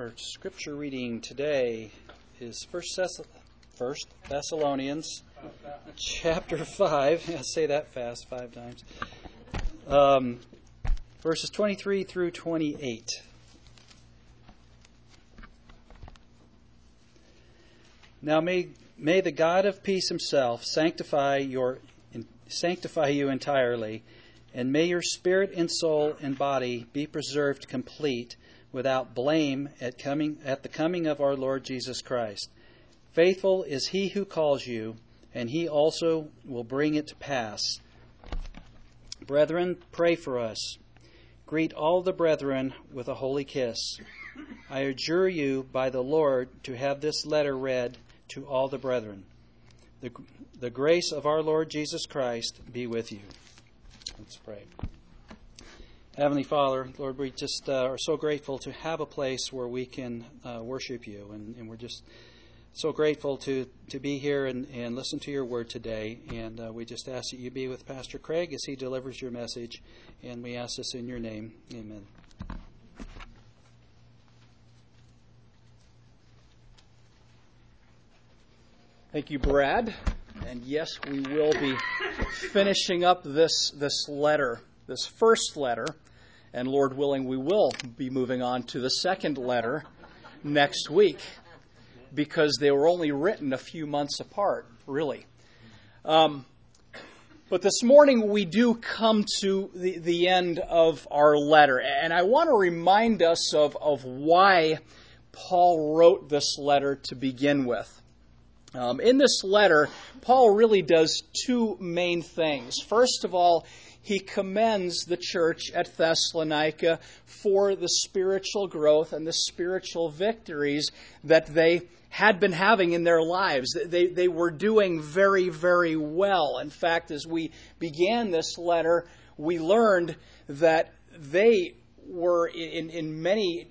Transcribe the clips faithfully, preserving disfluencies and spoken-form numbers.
Our scripture reading today is First Thess- First Thessalonians chapter five. I say that fast five times. Um, verses twenty-three through twenty-eight. Now may may the God of peace himself sanctify your sanctify you entirely, and may your spirit and soul and body be preserved complete, without blame at coming at the coming of our Lord Jesus Christ. Faithful is he who calls you, and he also will bring it to pass. Brethren, pray for us. Greet all the brethren with a holy kiss. I adjure you by the Lord to have this letter read to all the brethren. The, the grace of our Lord Jesus Christ be with you. Let's pray. Heavenly Father, Lord, we just uh, are so grateful to have a place where we can uh, worship you, and, and we're just so grateful to, to be here and, and listen to your word today. And uh, we just ask that you be with Pastor Craig as he delivers your message, and we ask this in your name. Amen. Thank you, Brad. And yes, we will be finishing up this this letter, this first letter, and Lord willing, we will be moving on to the second letter next week, because they were only written a few months apart, really. Um, but this morning we do come to the, the end of our letter, and I want to remind us of, of why Paul wrote this letter to begin with. Um, in this letter, Paul really does two main things. First of all, he commends the church at Thessalonica for the spiritual growth and the spiritual victories that they had been having in their lives. They, they were doing very, very well. In fact, as we began this letter, we learned that they were in, in many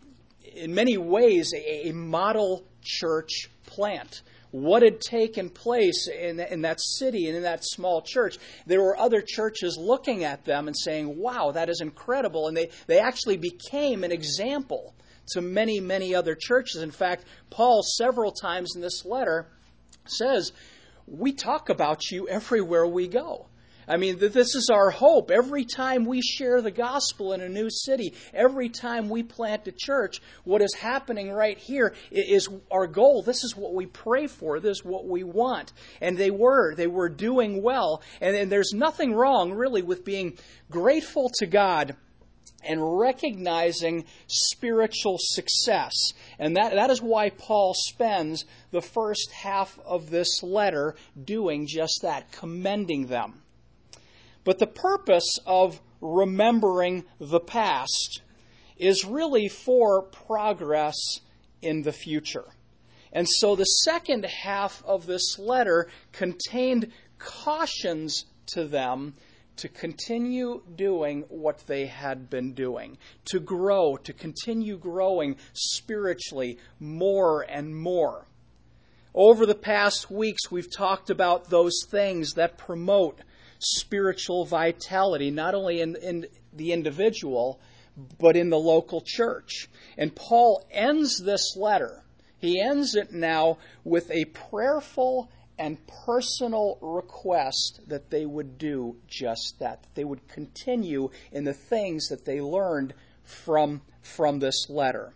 in many ways a, a model church plant. What had taken place in, in that city and in that small church, there were other churches looking at them and saying, wow, that is incredible. And they, they actually became an example to many, many other churches. In fact, Paul, several times in this letter, says, we talk about you everywhere we go. I mean, this is our hope. Every time we share the gospel in a new city, every time we plant a church, what is happening right here is our goal. This is what we pray for. This is what we want. And they were. They were doing well. And, and there's nothing wrong, really, with being grateful to God and recognizing spiritual success. And that, that is why Paul spends the first half of this letter doing just that, commending them. But the purpose of remembering the past is really for progress in the future. And so the second half of this letter contained cautions to them to continue doing what they had been doing, to grow, to continue growing spiritually more and more. Over the past weeks, we've talked about those things that promote spiritual vitality, not only in, in the individual, but in the local church. And Paul ends this letter. He ends it now with a prayerful and personal request that they would do just that. That they would continue in the things that they learned from, from this letter.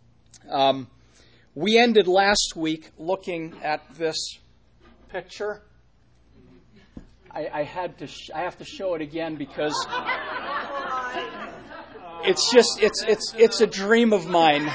Um, we ended last week looking at this picture. I, I had to. Sh- I have to show it again because it's just. It's it's it's a dream of mine.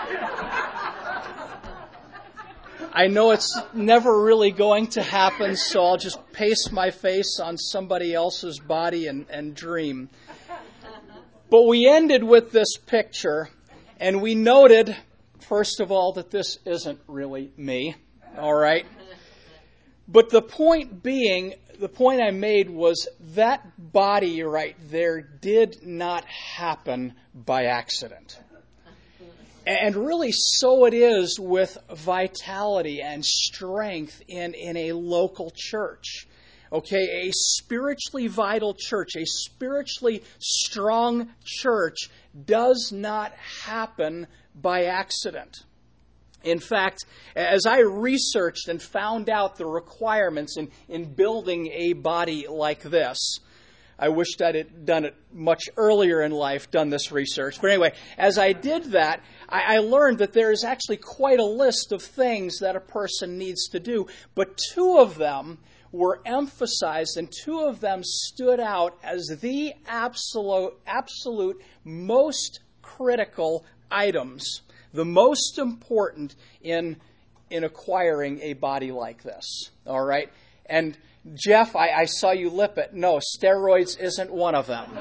I know it's never really going to happen, so I'll just paste my face on somebody else's body and, and dream. But we ended with this picture, and we noted, first of all, that this isn't really me. All right. But the point being, the point I made was that body right there did not happen by accident. And really so it is with vitality and strength in, in a local church. Okay, a spiritually vital church, a spiritually strong church does not happen by accident. In fact, as I researched and found out the requirements in, in building a body like this, I wished I'd had done it much earlier in life, done this research. But anyway, as I did that, I, I learned that there is actually quite a list of things that a person needs to do. But two of them were emphasized, and two of them stood out as the absolute, absolute most critical items, the most important in, in acquiring a body like this. All right? And Jeff, I, I saw you lip it. No, steroids isn't one of them.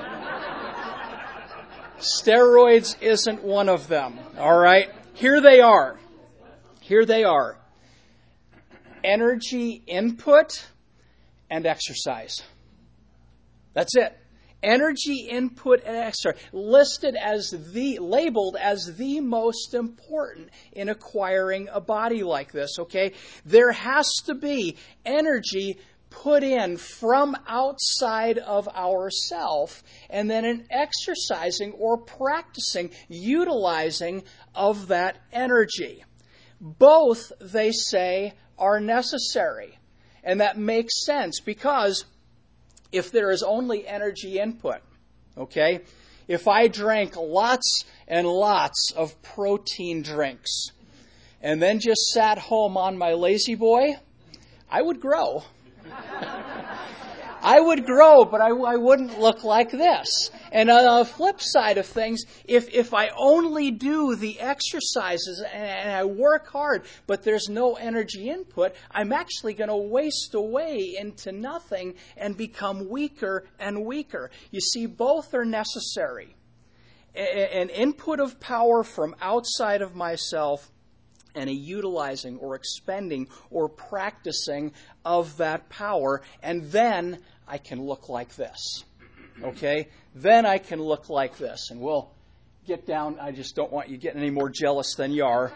Steroids isn't one of them. All right? Here they are. Here they are. Energy input and exercise. That's it. Energy input and exercise. Listed as the, labeled as the most important in acquiring a body like this, okay? There has to be energy put in from outside of ourself, and then an exercising or practicing, utilizing of that energy. Both, they say, are necessary. And that makes sense because if there is only energy input, okay, if I drank lots and lots of protein drinks and then just sat home on my lazy boy, I would grow. I would grow, but I, I wouldn't look like this. And on the flip side of things, if, if I only do the exercises and, and I work hard, but there's no energy input, I'm actually going to waste away into nothing and become weaker and weaker. You see, both are necessary. A, an input of power from outside of myself and a utilizing or expending or practicing of that power. And then I can look like this. Okay? Then I can look like this. And we'll get down. I just don't want you getting any more jealous than you are.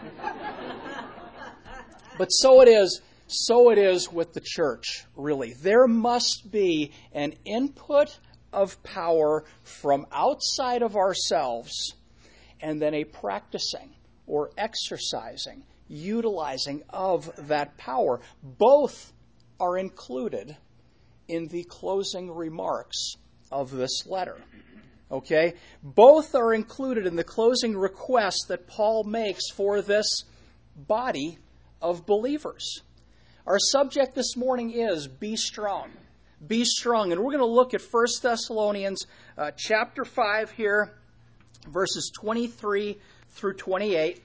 But so it is. So it is with the church, really. There must be an input of power from outside of ourselves and then a practicing or exercising, utilizing of that power. Both are included in the closing remarks of this letter. Okay? Both are included in the closing request that Paul makes for this body of believers. Our subject this morning is be strong. Be strong. And we're going to look at First Thessalonians uh, chapter five here, verses twenty-three through twenty-eight.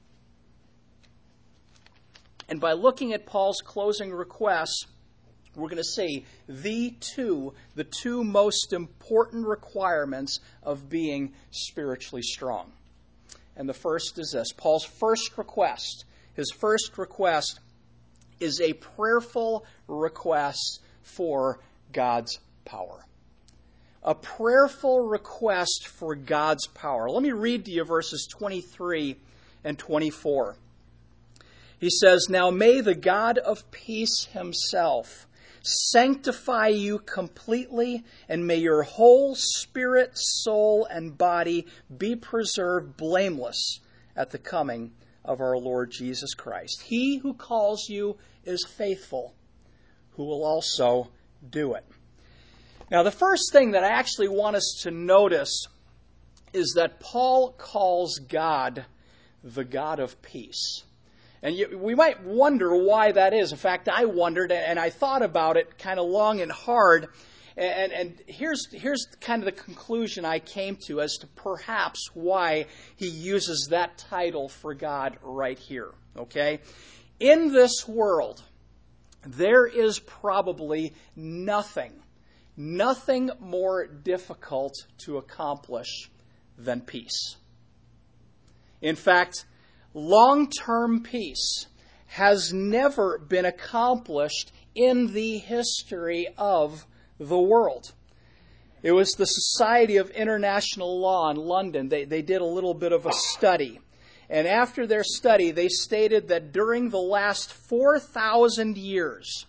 And by looking at Paul's closing requests, we're going to see the two, the two most important requirements of being spiritually strong. And the first is this. Paul's first request, his first request is a prayerful request for God's power. A prayerful request for God's power. Let me read to you verses twenty-three and twenty-four. He says, "Now may the God of peace himself sanctify you completely, and may your whole spirit, soul, and body be preserved blameless at the coming of our Lord Jesus Christ. He who calls you is faithful, who will also do it." Now, the first thing that I actually want us to notice is that Paul calls God the God of peace. And you, we might wonder why that is. In fact, I wondered, and I thought about it kind of long and hard. And, and here's, here's kind of the conclusion I came to as to perhaps why he uses that title for God right here. Okay? In this world, there is probably nothing, nothing more difficult to accomplish than peace. In fact, long-term peace has never been accomplished in the history of the world. It was the Society of International Law in London. They, they did a little bit of a study. And after their study, they stated that during the last four thousand years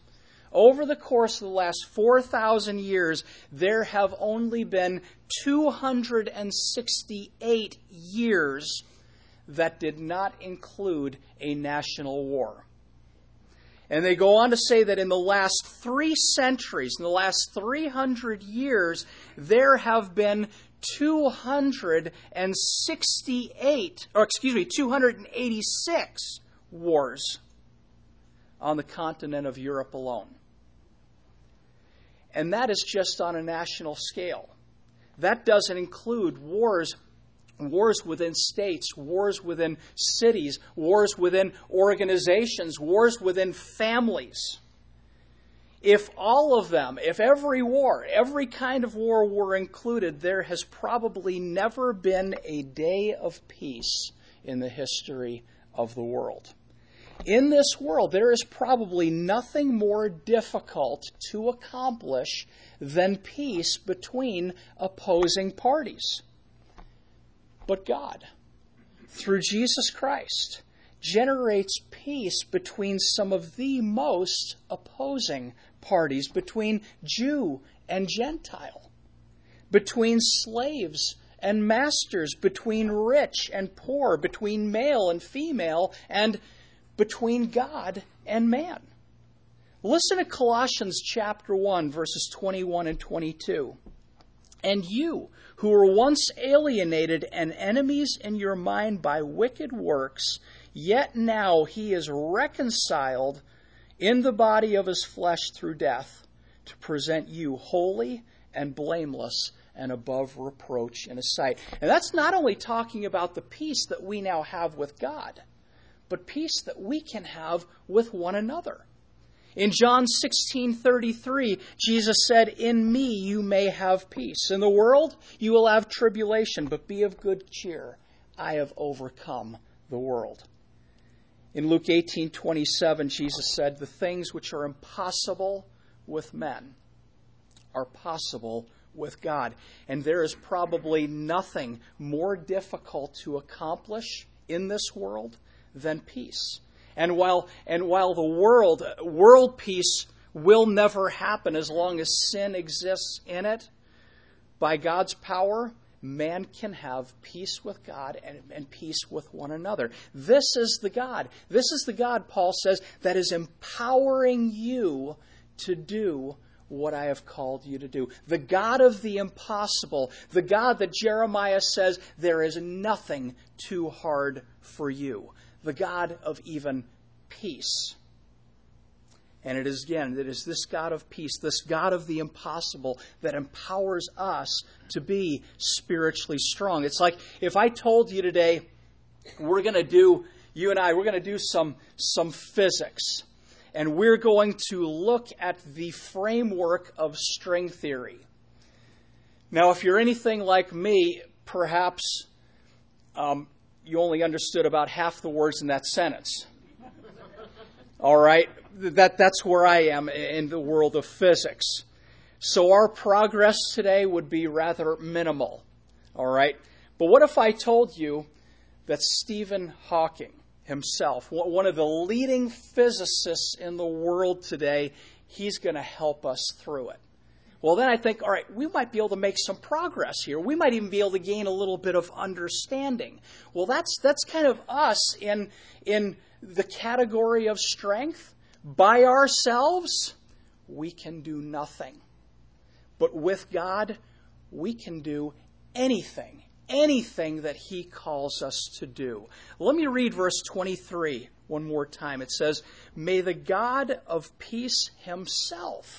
over the course of the last four thousand years, there have only been two hundred sixty-eight years that did not include a national war. And they go on to say that in the last three centuries, in the last three hundred years, there have been two hundred sixty-eight, or excuse me, two hundred eighty-six wars on the continent of Europe alone. And that is just on a national scale. That doesn't include wars Wars within states, wars within cities, wars within organizations, wars within families. If all of them, if every war, every kind of war were included, there has probably never been a day of peace in the history of the world. In this world, there is probably nothing more difficult to accomplish than peace between opposing parties. But God, through Jesus Christ, generates peace between some of the most opposing parties, between Jew and Gentile, between slaves and masters, between rich and poor, between male and female, and between God and man. Listen to Colossians chapter one, verses twenty-one and twenty-two. And you, who were once alienated and enemies in your mind by wicked works, yet now he is reconciled in the body of his flesh through death, to present you holy and blameless and above reproach in his sight. And that's not only talking about the peace that we now have with God, but peace that we can have with one another. In John sixteen thirty-three, Jesus said, "In me you may have peace. In the world you will have tribulation, but be of good cheer. I have overcome the world." In Luke eighteen twenty-seven, Jesus said, "The things which are impossible with men are possible with God." And there is probably nothing more difficult to accomplish in this world than peace. And while and while the world world peace will never happen as long as sin exists in it, by God's power, man can have peace with God and, and peace with one another. This is the God. This is the God, Paul says, that is empowering you to do what I have called you to do. The God of the impossible. The God that Jeremiah says, there is nothing too hard for you. The God of even peace. And it is, again, it is this God of peace, this God of the impossible, that empowers us to be spiritually strong. It's like if I told you today, we're going to do, you and I, we're going to do some, some physics. And we're going to look at the framework of string theory. Now, if you're anything like me, perhaps um, you only understood about half the words in that sentence. All right? That, that's where I am in the world of physics. So our progress today would be rather minimal. All right? But what if I told you that Stephen Hawking himself, one of the leading physicists in the world today, he's going to help us through it? Well, then I think, all right, we might be able to make some progress here. We might even be able to gain a little bit of understanding. Well, that's that's kind of us in in the category of strength. By ourselves, we can do nothing. But with God, we can do anything, anything that He calls us to do. Let me read verse twenty-three one more time. It says, "May the God of peace Himself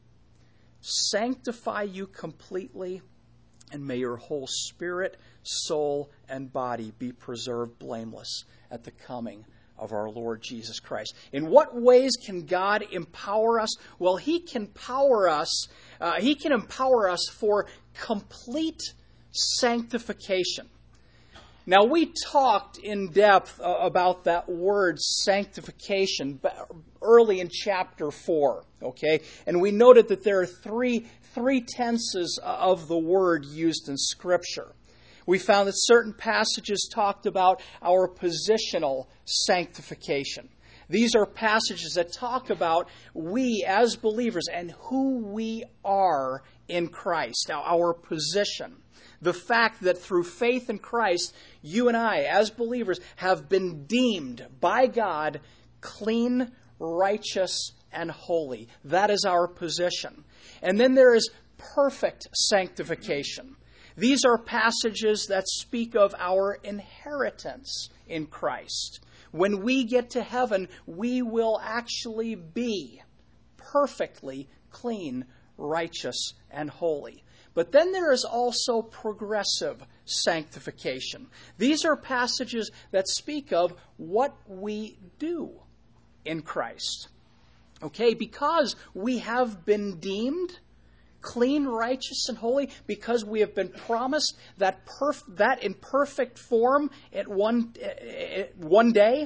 sanctify you completely, and may your whole spirit, soul, and body be preserved blameless at the coming of our Lord Jesus Christ." In what ways can God empower us? Well, He can power us. Uh, he can empower us for complete sanctification. Now, we talked in depth uh, about that word sanctification early in chapter four, okay? And we noted that there are three, three tenses of the word used in Scripture. We found that certain passages talked about our positional sanctification. These are passages that talk about we as believers and who we are in Christ, our position. The fact that through faith in Christ, you and I, as believers, have been deemed by God clean, righteous, and holy. That is our position. And then there is perfect sanctification. These are passages that speak of our inheritance in Christ. When we get to heaven, we will actually be perfectly clean, righteous, and holy. But then there is also progressive sanctification. These are passages that speak of what we do in Christ. Okay, because we have been deemed clean, righteous, and holy, because we have been promised that perf- that in perfect form at one, uh, one day,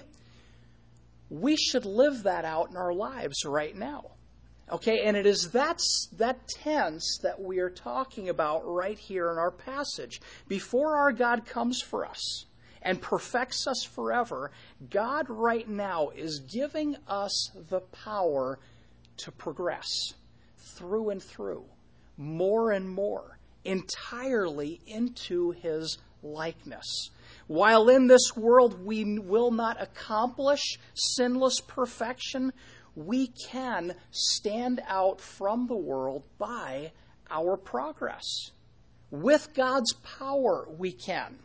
we should live that out in our lives right now. Okay, and it is that, that tense that we are talking about right here in our passage. Before our God comes for us and perfects us forever, God right now is giving us the power to progress through and through, more and more, entirely into His likeness. While in this world we will not accomplish sinless perfection, we can stand out from the world by our progress. With God's power, we can.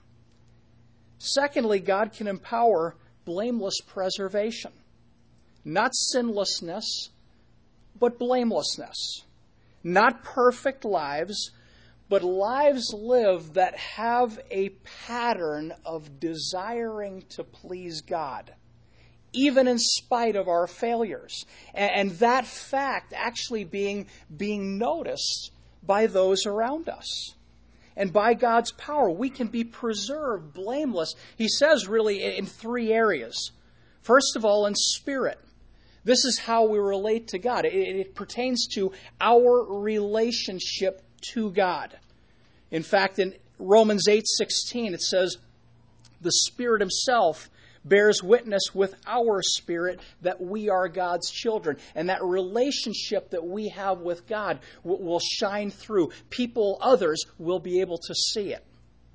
Secondly, God can empower blameless preservation. Not sinlessness, but blamelessness. Not perfect lives, but lives lived that have a pattern of desiring to please God, even in spite of our failures. And that fact actually being, being noticed by those around us. And by God's power, we can be preserved blameless. He says really in three areas. First of all, in spirit. This is how we relate to God. It, it pertains to our relationship to God. In fact, in Romans eight sixteen, it says, the Spirit Himself bears witness with our spirit that we are God's children. And that relationship that we have with God will, will shine through. People, others, will be able to see it.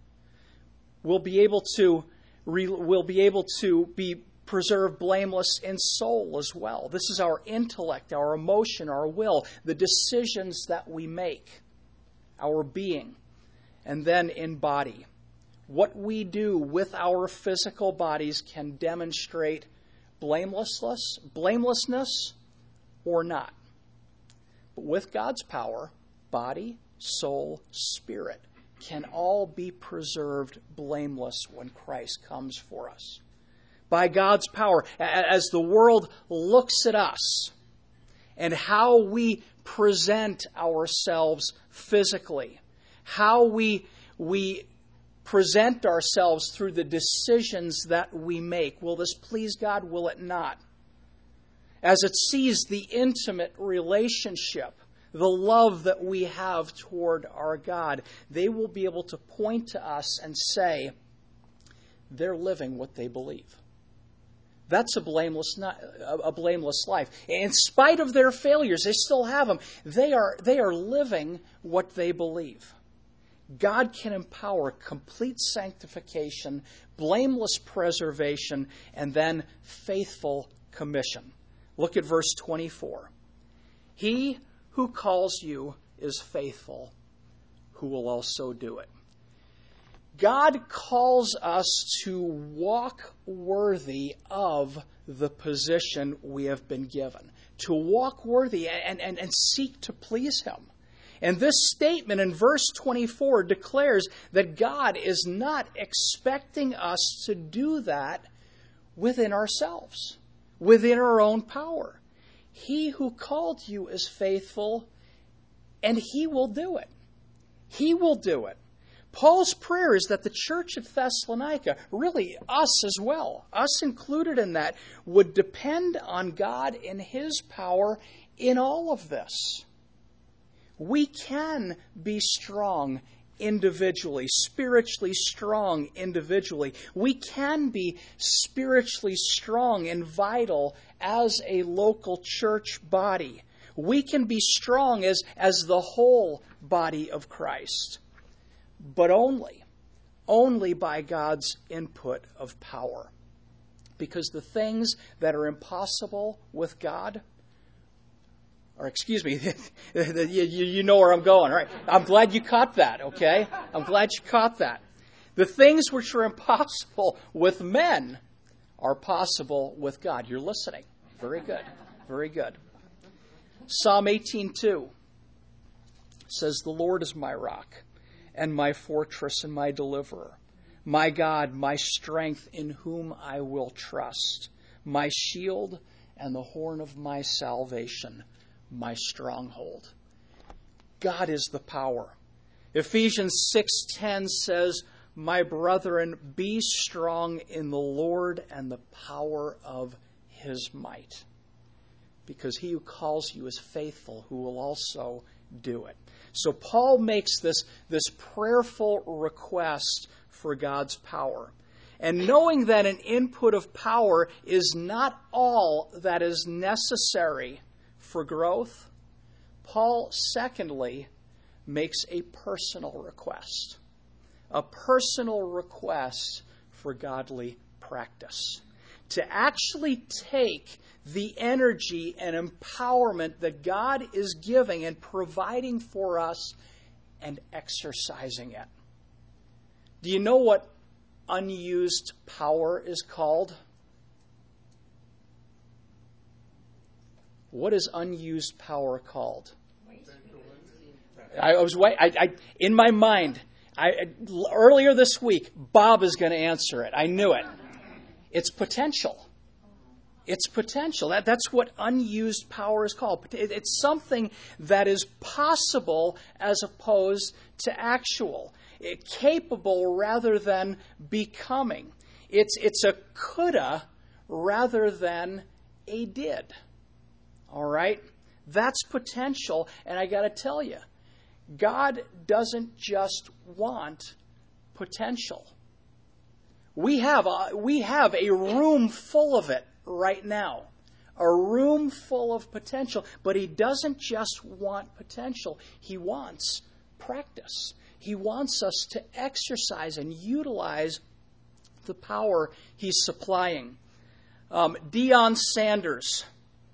We'll be able to, we'll be able to be preserved blameless in soul as well. This is our intellect, our emotion, our will, the decisions that we make, our being. And then in body. What we do with our physical bodies can demonstrate blamelessness, blamelessness or not. But with God's power, body, soul, spirit can all be preserved blameless when Christ comes for us. By God's power, as the world looks at us and how we present ourselves physically, how we we present ourselves through the decisions that we make. Will this please God? Will it not? As it sees the intimate relationship, the love that we have toward our God, they will be able to point to us and say, they're living what they believe. That's a blameless, a blameless life. In spite of their failures, they still have them. They are, they are living what they believe. God can empower complete sanctification, blameless preservation, and then faithful commission. Look at verse twenty-four. He who calls you is faithful, who will also do it. God calls us to walk worthy of the position we have been given. To walk worthy and, and, and seek to please Him. And this statement in verse twenty-four declares that God is not expecting us to do that within ourselves, within our own power. He who called you is faithful, and He will do it. He will do it. Paul's prayer is that the church at Thessalonica, really us as well, us included in that, would depend on God and His power in all of this. We can be strong individually, spiritually strong individually. We can be spiritually strong and vital as a local church body. We can be strong as, as the whole body of Christ, but only, only by God's input of power. Because the things that are impossible with God, or excuse me, you, you know where I'm going. All right. I'm glad you caught that, okay? I'm glad you caught that. The things which are impossible with men are possible with God. You're listening. Very good. Very good. Psalm eighteen two says, "The Lord is my rock and my fortress and my deliverer, my God, my strength, in whom I will trust, my shield and the horn of my salvation, my stronghold." God is the power. Ephesians six ten says, "My brethren, be strong in the Lord and the power of his might." Because he who calls you is faithful, who will also do it. So Paul makes this, this prayerful request for God's power. And knowing that an input of power is not all that is necessary for growth, Paul, secondly, makes a personal request. A personal request for godly practice. To actually take the energy and empowerment that God is giving and providing for us and exercising it. Do you know what unused power is called? What is unused power called? I was wait. I, I in my mind. I, earlier this week, Bob is going to answer it. I knew it. It's potential. It's potential. That, that's what unused power is called. It, it's something that is possible as opposed to actual. It, capable rather than becoming. It's, it's a coulda rather than a did. All right? That's potential. And I got to tell you, God doesn't just want potential. We have a, we have a room full of it right now. A room full of potential. But he doesn't just want potential. He wants practice. He wants us to exercise and utilize the power he's supplying. Um, Deion Sanders.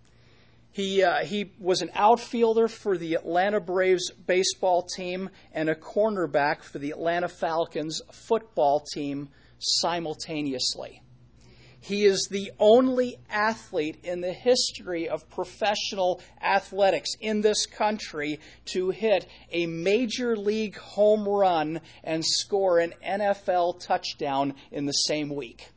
He uh, he was an outfielder for the Atlanta Braves baseball team and a cornerback for the Atlanta Falcons football team simultaneously. He is the only athlete in the history of professional athletics in this country to hit a major league home run and score an N F L touchdown in the same week.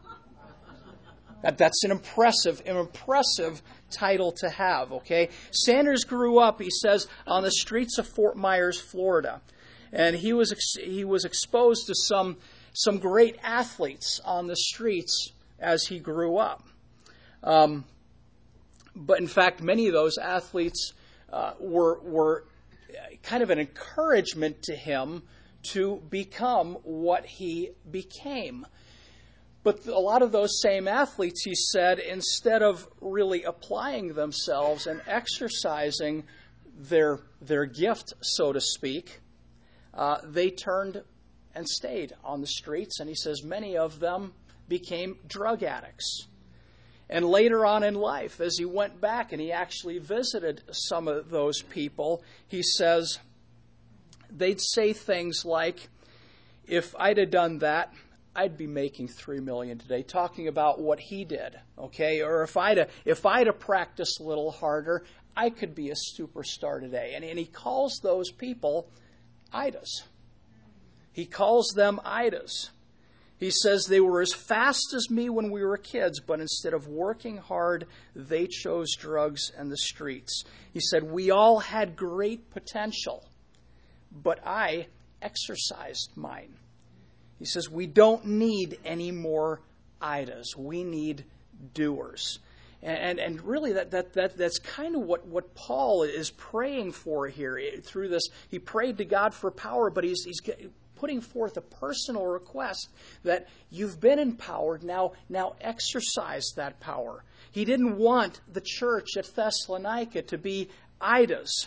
That, that's an impressive, an impressive title to have, okay? Sanders grew up, he says, on the streets of Fort Myers, Florida. And he was ex- he was exposed to some some great athletes on the streets as he grew up. Um, but in fact, many of those athletes uh, were were kind of an encouragement to him to become what he became. But a lot of those same athletes, he said, instead of really applying themselves and exercising their their gift, so to speak, uh, they turned and stayed on the streets. And he says many of them became drug addicts. And later on in life, as he went back and he actually visited some of those people, he says they'd say things like, "If I'd have done that, I'd be making three million dollars today," talking about what he did, okay? Or if I'd have, if I'd have practiced a little harder, I could be a superstar today. And, and he calls those people idols. He calls them idols. He says they were as fast as me when we were kids, but instead of working hard, they chose drugs and the streets. He said, we all had great potential, but I exercised mine. He says, we don't need any more idols. We need doers. And, and, and really, that, that, that, that's kind of what, what Paul is praying for here through this. He prayed to God for power, but he's, he's putting forth a personal request that you've been empowered, now, now exercise that power. He didn't want the church at Thessalonica to be idols.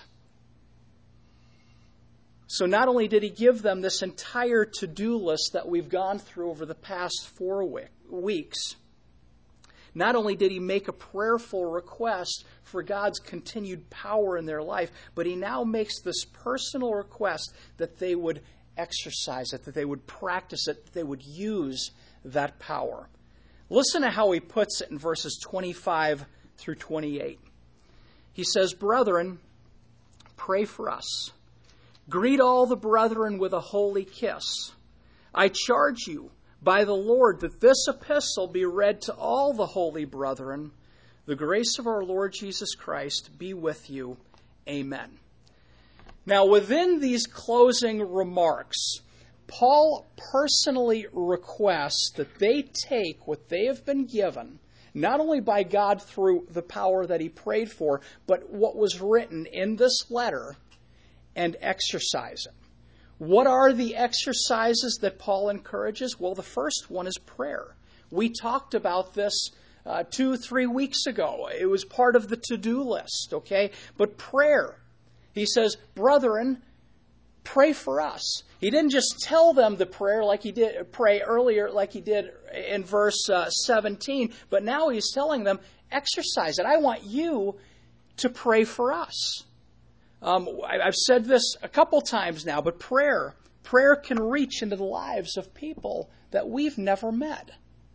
So not only did he give them this entire to-do list that we've gone through over the past four weeks, not only did he make a prayerful request for God's continued power in their life, but he now makes this personal request that they would exercise it, that they would practice it, that they would use that power. Listen to how he puts it in verses twenty-five through twenty-eight. He says, "Brethren, pray for us. Greet all the brethren with a holy kiss. I charge you by the Lord that this epistle be read to all the holy brethren. The grace of our Lord Jesus Christ be with you. Amen." Now, within these closing remarks, Paul personally requests that they take what they have been given, not only by God through the power that he prayed for, but what was written in this letter, and exercise it. What are the exercises that Paul encourages? Well, the first one is prayer. We talked about this uh, two, three weeks ago. It was part of the to-do list, okay? But prayer. He says, "Brethren, pray for us." He didn't just tell them the prayer like he did pray earlier, like he did in verse uh, seventeen, but now he's telling them, exercise it. I want you to pray for us. Um, I've said this a couple times now, but prayer, prayer can reach into the lives of people that we've never met.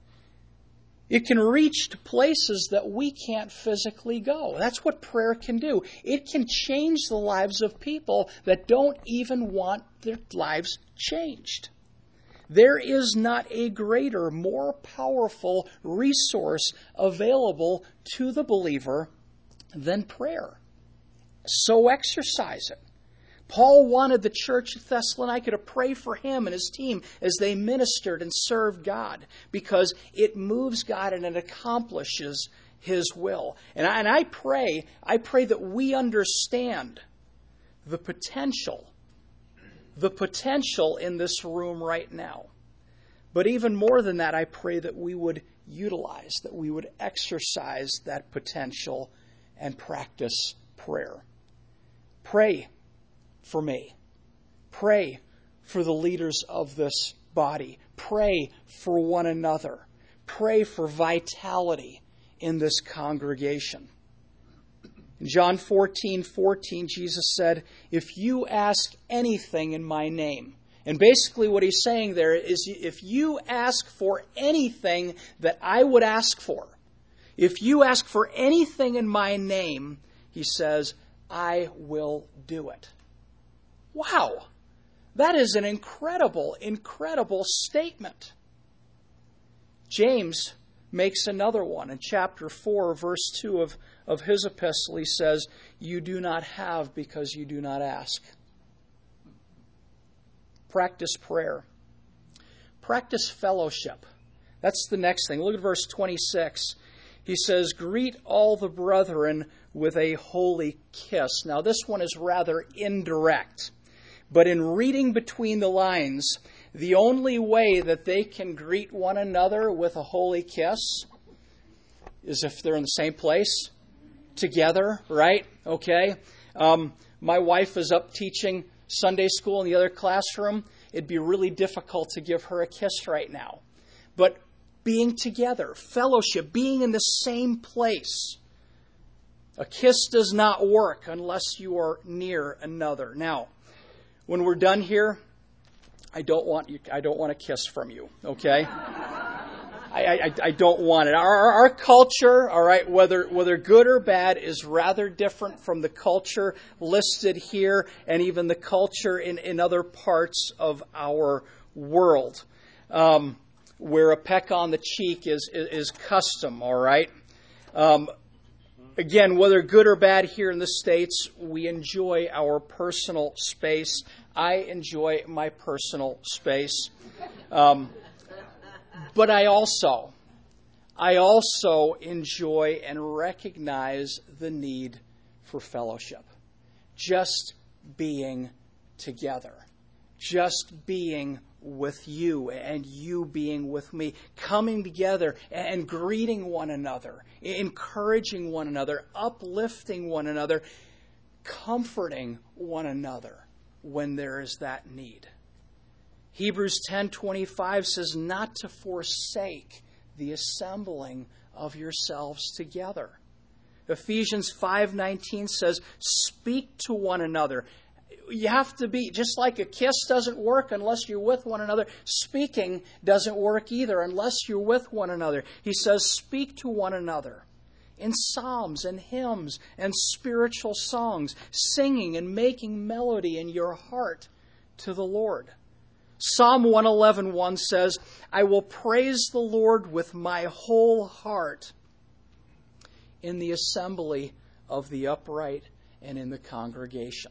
It can reach to places that we can't physically go. That's what prayer can do. It can change the lives of people that don't even want their lives changed. There is not a greater, more powerful resource available to the believer than prayer. So exercise it. Paul wanted the church at Thessalonica to pray for him and his team as they ministered and served God, because it moves God and it accomplishes his will. And I, and I pray, I pray that we understand the potential, the potential in this room right now. But even more than that, I pray that we would utilize, that we would exercise that potential and practice prayer. Pray for me. Pray for the leaders of this body. Pray for one another. Pray for vitality in this congregation. In John fourteen fourteen, Jesus said, "If you ask anything in my name," and basically what he's saying there is, if you ask for anything that I would ask for, if you ask for anything in my name, he says, I will do it. Wow! That is an incredible, incredible statement. James makes another one. In chapter four, verse two of, of his epistle, he says, "You do not have because you do not ask." Practice prayer. Practice fellowship. That's the next thing. Look at verse twenty-six. He says, "Greet all the brethren with a holy kiss." Now, this one is rather indirect. But in reading between the lines, the only way that they can greet one another with a holy kiss is if they're in the same place together, right? Okay. Um, my wife is up teaching Sunday school in the other classroom. It'd be really difficult to give her a kiss right now. But being together, fellowship, being in the same place. A kiss does not work unless you are near another. Now, when we're done here, I don't want you, I don't want a kiss from you, okay? I, I, I don't want it. Our, our culture, all right, whether whether good or bad, is rather different from the culture listed here and even the culture in, in other parts of our world, um, where a peck on the cheek is, is, is custom, all right? Um, Again, whether good or bad here in the States, we enjoy our personal space. I enjoy my personal space. Um, but I also, I also enjoy and recognize the need for fellowship. Just being together. just being with you and you being with me, coming together and greeting one another, encouraging one another, uplifting one another, comforting one another when there is that need. Hebrews ten twenty-five says not to forsake the assembling of yourselves together. Ephesians five nineteen says, speak to one another. You have to be, just like a kiss doesn't work unless you're with one another, speaking doesn't work either unless you're with one another. He says, speak to one another in psalms and hymns and spiritual songs, singing and making melody in your heart to the Lord. Psalm one eleven one says, I will praise the Lord with my whole heart in the assembly of the upright and in the congregation.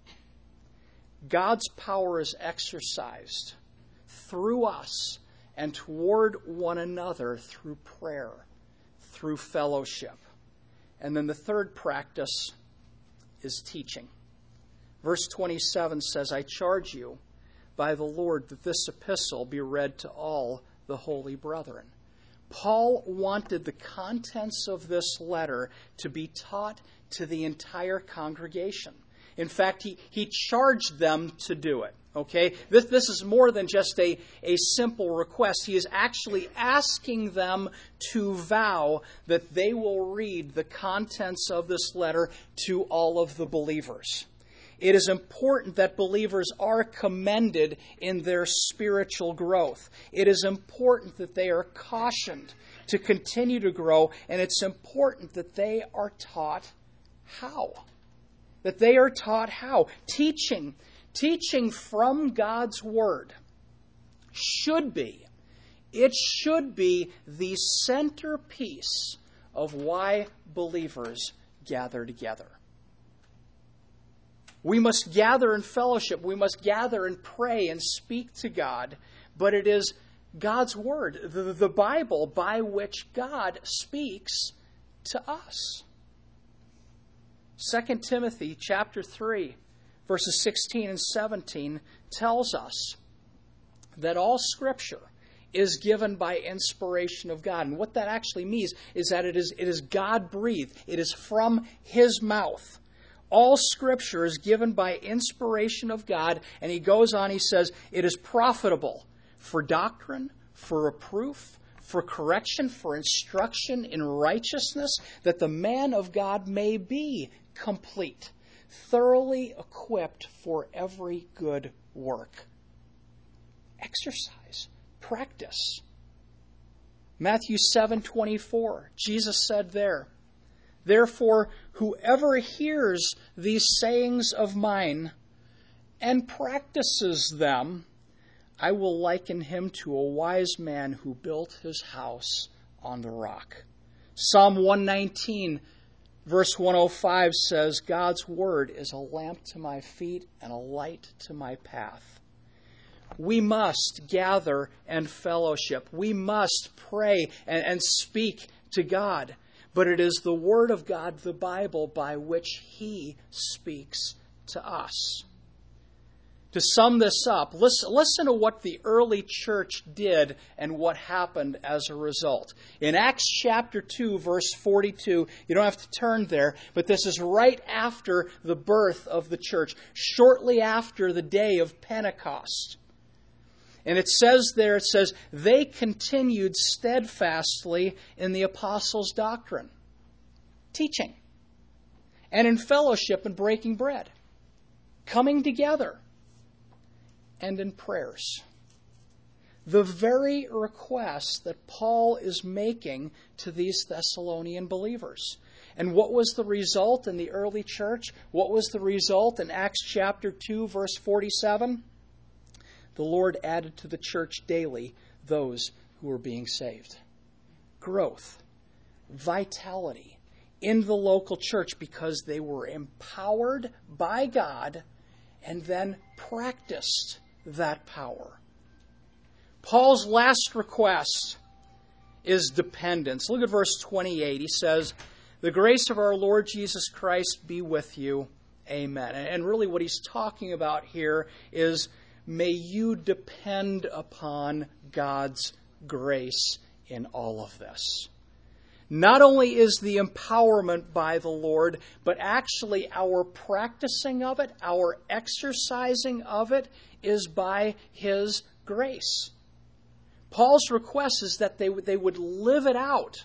God's power is exercised through us and toward one another through prayer, through fellowship. And then the third practice is teaching. Verse twenty-seven says, I charge you by the Lord that this epistle be read to all the holy brethren. Paul wanted the contents of this letter to be taught to the entire congregation. In fact, he, he charged them to do it. Okay? This, this is more than just a, a simple request. He is actually asking them to vow that they will read the contents of this letter to all of the believers. It is important that believers are commended in their spiritual growth. It is important that they are cautioned to continue to grow, and it's important that they are taught how. That they are taught how. Teaching, teaching from God's Word should be, it should be the centerpiece of why believers gather together. We must gather in fellowship. We must gather and pray and speak to God. But it is God's Word, the, the Bible, by which God speaks to us. Second Timothy chapter three, verses sixteen and seventeen tells us that all Scripture is given by inspiration of God. And what that actually means is that it is, it is God-breathed. It is from His mouth. All Scripture is given by inspiration of God. And he goes on, he says, it is profitable for doctrine, for reproof, for correction, for instruction in righteousness, that the man of God may be complete, thoroughly equipped for every good work. Exercise, practice. Matthew seven twenty-four, Jesus said there, therefore, whoever hears these sayings of mine and practices them, I will liken him to a wise man who built his house on the rock. Psalm one nineteen, verse one oh five says, God's word is a lamp to my feet and a light to my path. We must gather and fellowship. We must pray and, and speak to God. But it is the Word of God, the Bible, by which He speaks to us. To sum this up, listen, listen to what the early church did and what happened as a result. In Acts chapter two, verse forty-two, you don't have to turn there, but this is right after the birth of the church, shortly after the day of Pentecost. And it says there, it says, they continued steadfastly in the apostles' doctrine, teaching, and in fellowship and breaking bread, coming together, and in prayers. The very request that Paul is making to these Thessalonian believers. And what was the result in the early church? What was the result in Acts chapter two, verse forty-seven? The Lord added to the church daily those who were being saved. Growth, vitality in the local church because they were empowered by God and then practiced that power. Paul's last request is dependence. Look at verse twenty-eight. He says, the grace of our Lord Jesus Christ be with you. Amen. And really what he's talking about here is may you depend upon God's grace in all of this. Not only is the empowerment by the Lord, but actually our practicing of it, our exercising of it, is by His grace. Paul's request is that they, they would live it out.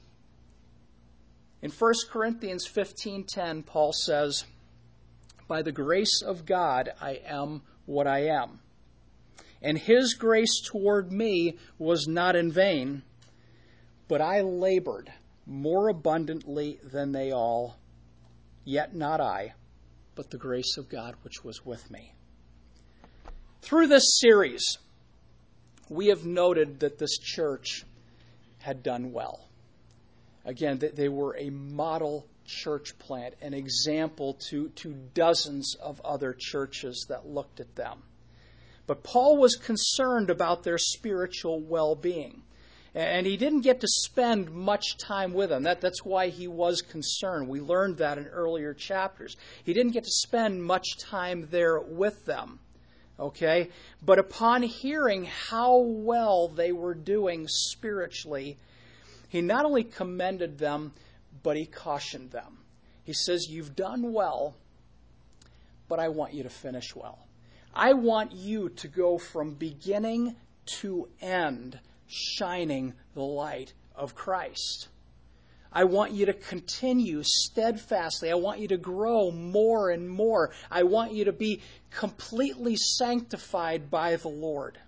In First Corinthians fifteen ten, Paul says, "By the grace of God I am what I am. And His grace toward me was not in vain, but I labored more abundantly than they all, yet not I, but the grace of God which was with me." Through this series, we have noted that this church had done well. Again, they were a model church plant, an example to, to dozens of other churches that looked at them. But Paul was concerned about their spiritual well-being. And he didn't get to spend much time with them. That, that's why he was concerned. We learned that in earlier chapters. He didn't get to spend much time there with them. Okay? But upon hearing how well they were doing spiritually, he not only commended them, but he cautioned them. He says, "You've done well, but I want you to finish well. I want you to go from beginning to end shining the light of Christ. I want you to continue steadfastly. I want you to grow more and more. I want you to be completely sanctified by the Lord."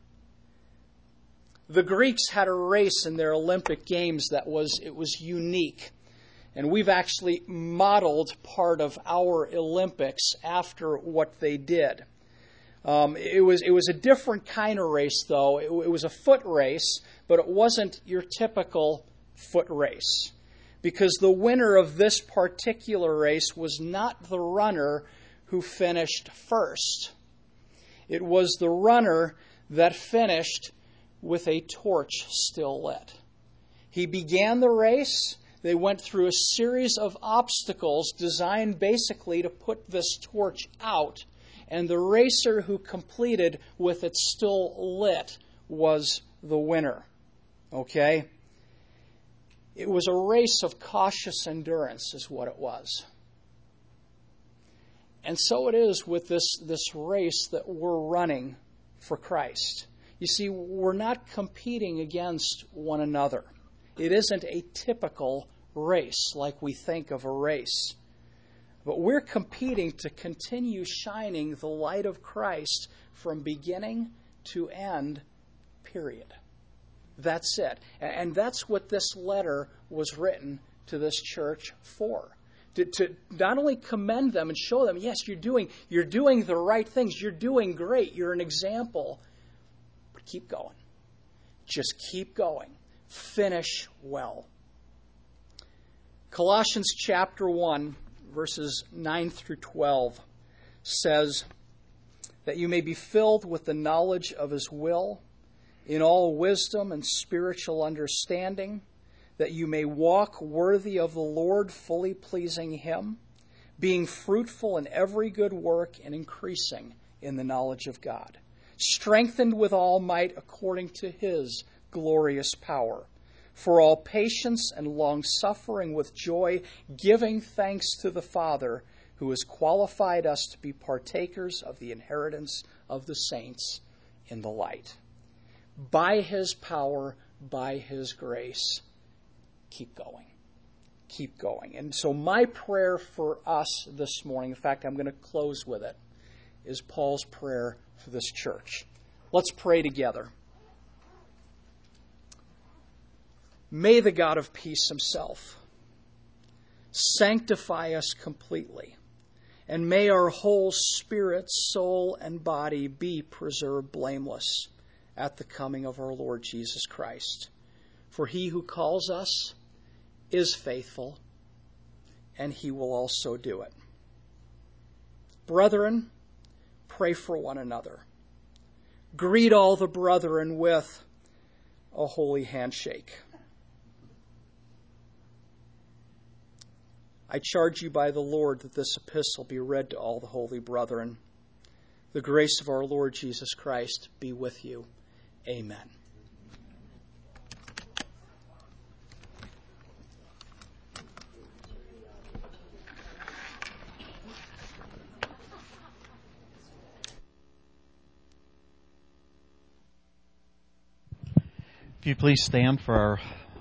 The Greeks had a race in their Olympic Games that was, it was unique. And we've actually modeled part of our Olympics after what they did. Um, it was it was a different kind of race, though. It, it was a foot race, but it wasn't your typical foot race. Because the winner of this particular race was not the runner who finished first. It was the runner that finished with a torch still lit. He began the race. They went through a series of obstacles designed basically to put this torch out. And the racer who completed with it still lit was the winner. Okay? It was a race of cautious endurance is what it was. And so it is with this, this race that we're running for Christ. You see, we're not competing against one another. It isn't a typical race like we think of a race. But we're competing to continue shining the light of Christ from beginning to end, period. That's it. And that's what this letter was written to this church for. To, to not only commend them and show them, yes, you're doing, you're doing the right things. You're doing great. You're an example. But keep going. Just keep going. Finish well. Colossians chapter one, verses nine through twelve, says that you may be filled with the knowledge of His will in all wisdom and spiritual understanding, that you may walk worthy of the Lord, fully pleasing Him, being fruitful in every good work and increasing in the knowledge of God, strengthened with all might according to His glorious power, for all patience and long-suffering with joy, giving thanks to the Father, who has qualified us to be partakers of the inheritance of the saints in the light. By His power, by His grace, keep going. Keep going. And so my prayer for us this morning, in fact, I'm going to close with it, is Paul's prayer for this church. Let's pray together. May the God of peace Himself sanctify us completely, and may our whole spirit, soul, and body be preserved blameless at the coming of our Lord Jesus Christ. For He who calls us is faithful, and He will also do it. Brethren, pray for one another. Greet all the brethren with a holy handshake. I charge you by the Lord that this epistle be read to all the holy brethren. The grace of our Lord Jesus Christ be with you. Amen. If you please stand for our